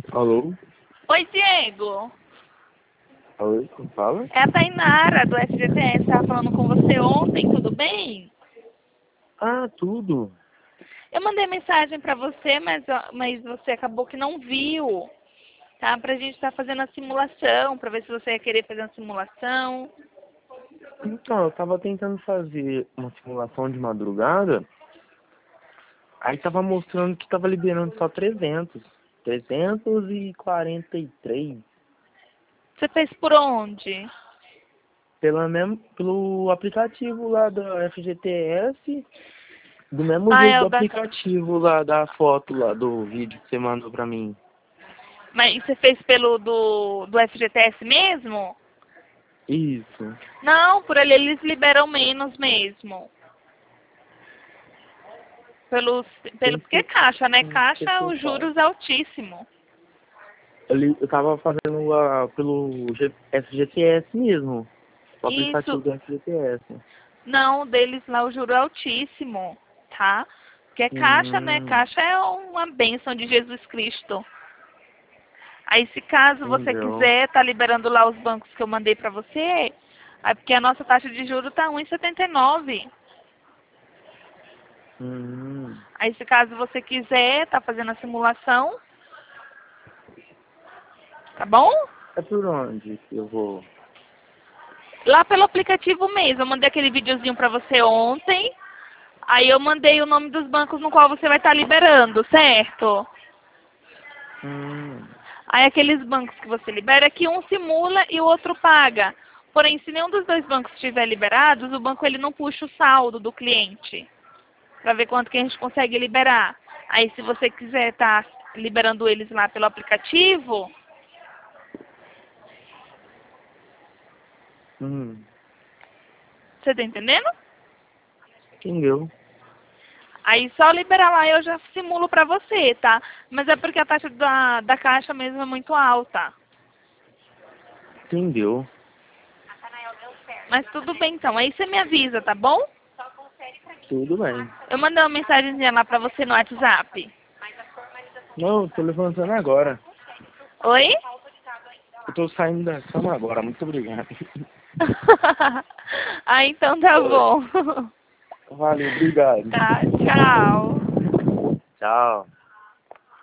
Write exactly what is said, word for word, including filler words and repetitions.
Alô? Oi, Diego. Oi, como fala? É a Tainara, do F G T S. Estava falando com você ontem, tudo bem? Ah, tudo. Eu mandei mensagem para você, mas, mas você acabou que não viu. Tá? Pra gente estar fazendo a simulação, para ver se você ia querer fazer uma simulação. Então, eu tava tentando fazer uma simulação de madrugada, aí tava mostrando que tava liberando só trezentos. trezentos e quarenta e três. Você fez por onde? Pela mesmo, pelo aplicativo lá da F G T S, do mesmo Ah, jeito é do o da... aplicativo lá da foto lá do vídeo que você mandou pra mim. Mas você fez pelo do, do F G T S mesmo? Isso. Não, por ali eles liberam menos mesmo. Pelos, pelo, Tem porque é que caixa, né? hum, que Caixa, eu os faço. juros é altíssimo. Eu, eu tava fazendo a, pelo G- F G T S mesmo. O aplicativo Isso, do F G T S. não, deles lá o juro é altíssimo, tá? Porque é caixa, né? Hum, Caixa é uma bênção de Jesus Cristo. Aí, se caso você entendeu? quiser, tá liberando lá os bancos que eu mandei pra você, é porque a nossa taxa de juros tá um vírgula setenta e nove. Hum, Aí, se caso você quiser, tá fazendo a simulação, tá bom? é por onde que eu vou? Lá pelo aplicativo mesmo, eu mandei aquele videozinho pra você ontem. Aí eu mandei o nome dos bancos no qual você vai estar liberando, certo? Hum, Aí aqueles bancos que você libera é que um simula e o outro paga. Porém, se nenhum dos dois bancos estiver liberados, o banco ele não puxa o saldo do cliente para ver quanto que a gente consegue liberar. Aí se você quiser estar liberando eles lá pelo aplicativo, hum, você tá entendendo? entendeu? Aí só liberar lá eu já simulo para você, tá? Mas é porque a taxa da, da caixa mesmo é muito alta. Entendeu? Mas tudo bem então, aí você me avisa, tá bom? Tudo bem. Eu mandei uma mensagenzinha lá pra você no WhatsApp. Não, eu tô levantando agora. Oi? Eu tô saindo da cama agora, muito obrigado. Ah, então tá bom. Valeu, obrigado. Tá, tchau. Tchau.